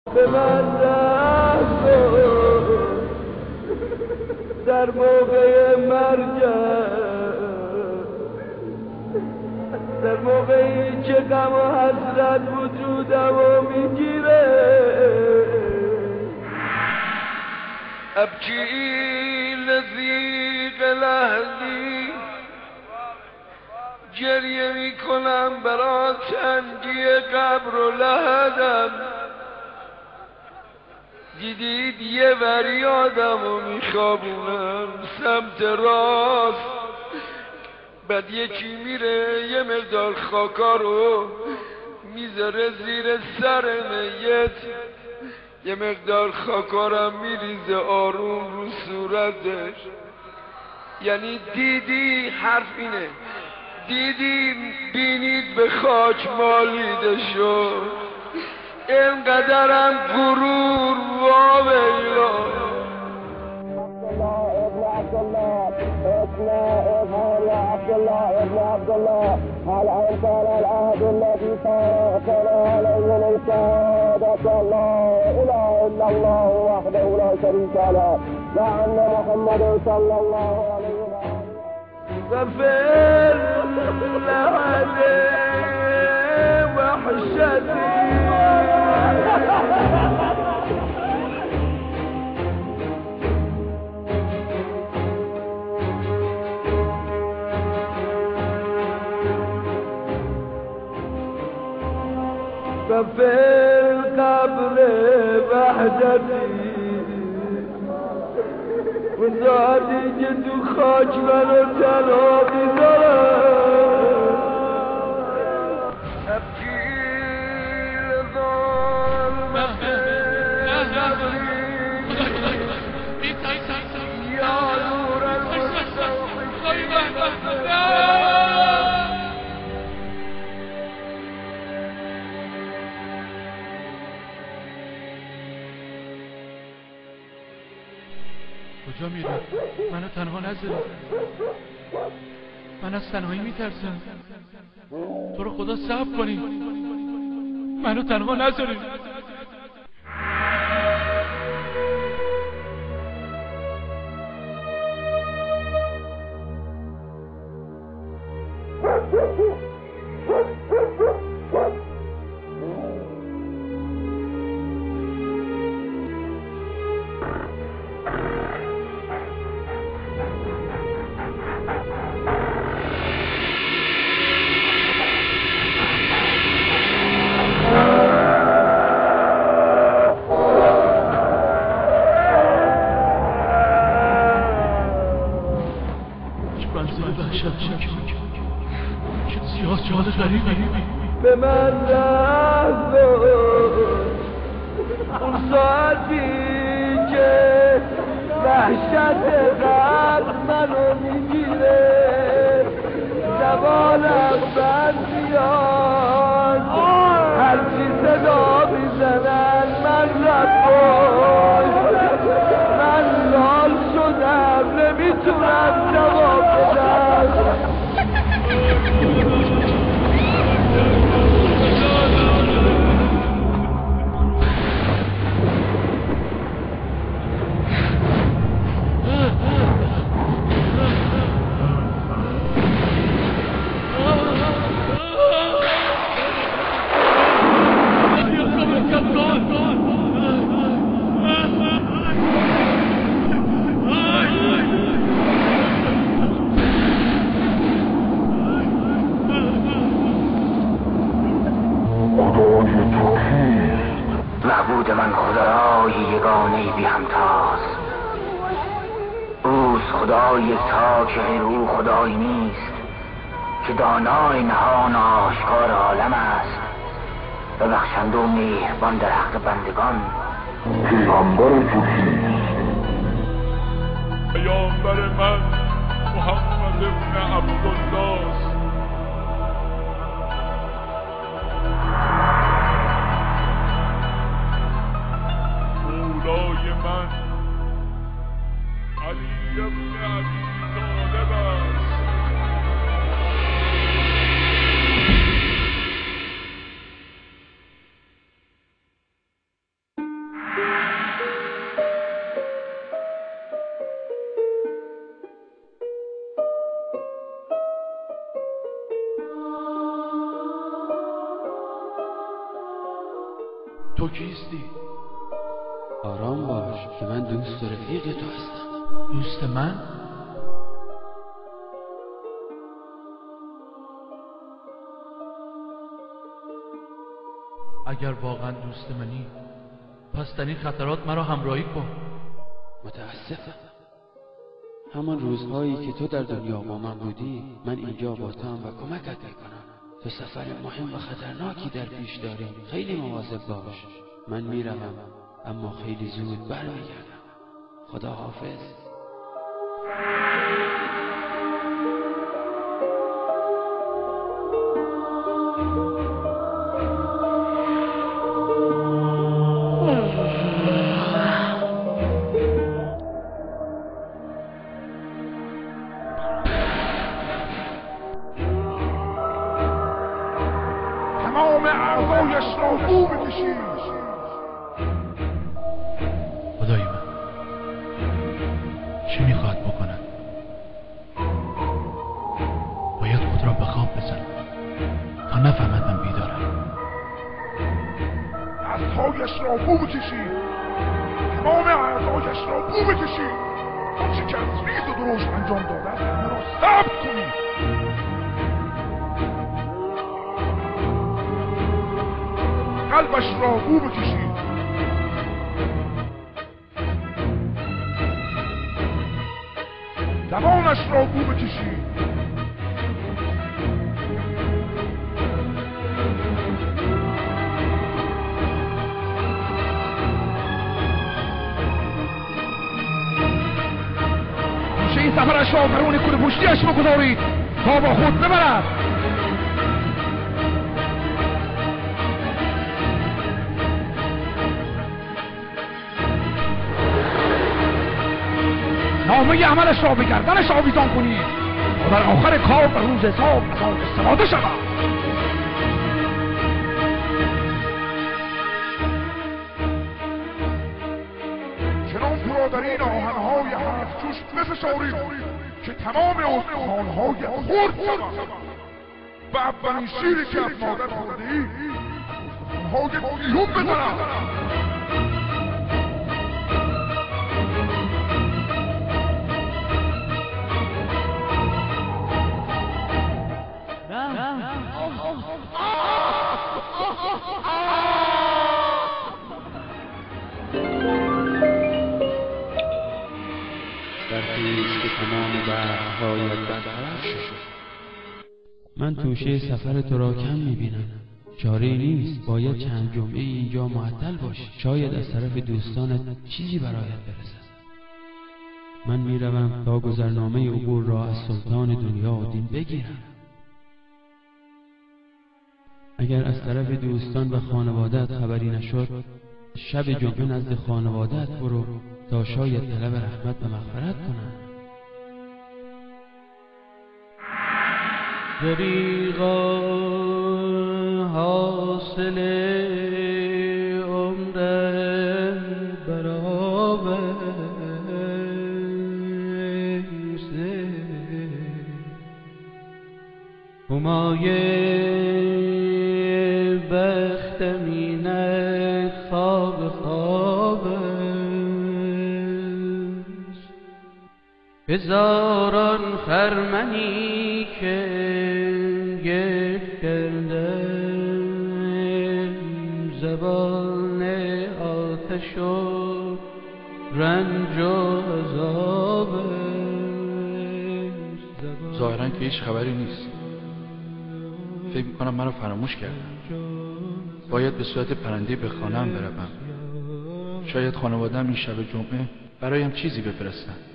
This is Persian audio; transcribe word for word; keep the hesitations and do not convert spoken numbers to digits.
به من رحم در موقع مرگم، در موقعی که غم و حسرت وجودم رو میگیره. ابکی لذیق لحظی، گریه میکنم برا تنگی قبر و لحدم. دیدید یه وری آدم رو میخوابونم سمت راست، بعد یکی میره یه مقدار خاکا رو میذاره زیر سر میت، یه مقدار خاکارم میریزه آروم رو صورتش. یعنی دیدی، حرف اینه، دیدی بینید به خاک مالیده شد، اینقدرم غرور واویلا. عبد الله ابن عبد الله هل أنت على العهد الذي كان عليه من شهادة لا إله إلا الله وحده لا شريك له وأن محمد صلى الله عليه وسلم غفر لعلي وحشتي ففي القبر وحدتي وزادي جد خاك منو تنها بذارم. أبكي لظلم يا نور المستوحشين. کجا میری؟ منو تنها نذاری. من از تنهایی میترسم. تو رو خدا صبر کنی، منو تنها نذاری. به من رحم اون ساعتی که وحشت قلب منو میگیره، زبانم بند بیاد، هرچی صدا میزنن من رد باش. من لال شدم نمیتونم جواب بدم. معبود من خدای یگانه بی همتاست. اوست خدای یکتا که غیر او خدایی نیست، که دانای نهان آشکار عالم است و بخشنده و مهربان در حق بندگان. پیغمبر تو کیست؟ پیامبر من محمد ابن عبدالله است. مولای من علی ابن عبی طالب است. کیستی؟ آرام باش که من دوست و رفیق تو هستم. دوست من؟ اگر واقعا دوست منی پس در این خطرات مرا همراهی کن. متاسفم. همان روزهایی که تو در دنیا با من بودی من اینجا با تو هم و کمکت میکنم. تو سفر مهم و خطرناکی در پیش داری. خیلی مواظب باش. من میروم اما خیلی زود برمیگردم. خدا حافظ. تمام اعضایش را بو بکشید. خدای من چی میخواد بکنن؟ باید خود را به خواب بزنم تا نفهمد من بیدارم. دستهایش را بو بکشید. تمام اعضایش را بو بکشید. آنچه که از ریز و درشت انجام داده است همه را ثبت کنید. قلبش را بو بکشید. زبانش را بو بکشید. گوشه سفرش را درون کوره پشتیش بگذارید تا با خود ببرد. نامه عملش را به گردنش آویزان کنید و در آخر کار و روز حساب از آن استفاده شود. چنان تو را در این آهنهای هفت جوش بفشارید که تمام استخوانهای خرد شود و اولین شیری که از مادر خورده‌ای استخوانهای بیرون بزند. برخیز که تمام برهایت برطرف شد. من توشه سفر تو را کم میبینم. چاره نیست، باید چند جمعه اینجا معطل باشی. شاید از طرف دوستانت چیزی برایت برسد. من میروم تا گذرنامه عبور را از سلطان دنیا و دین بگیرم. اگر از طرف دوستان و خانواده‌ات خبری نشد، شب جمعه نزد خانواده‌ات برو تا شاید طلب رحمت و مغفرت کنند. دریغا حاصل عمر برآورده همای بختم اینک خواب خواب است. هزاران خرمنی که گرد کرده زبان آتش و رنج و عذاب است. ظاهراً که هیچ خبری نیست. فکر میکنم من رو فراموش کردم. باید به صورت پرنده به خانه‌ام بروم. شاید خانواده‌ام این شب جمعه برایم چیزی بفرستن.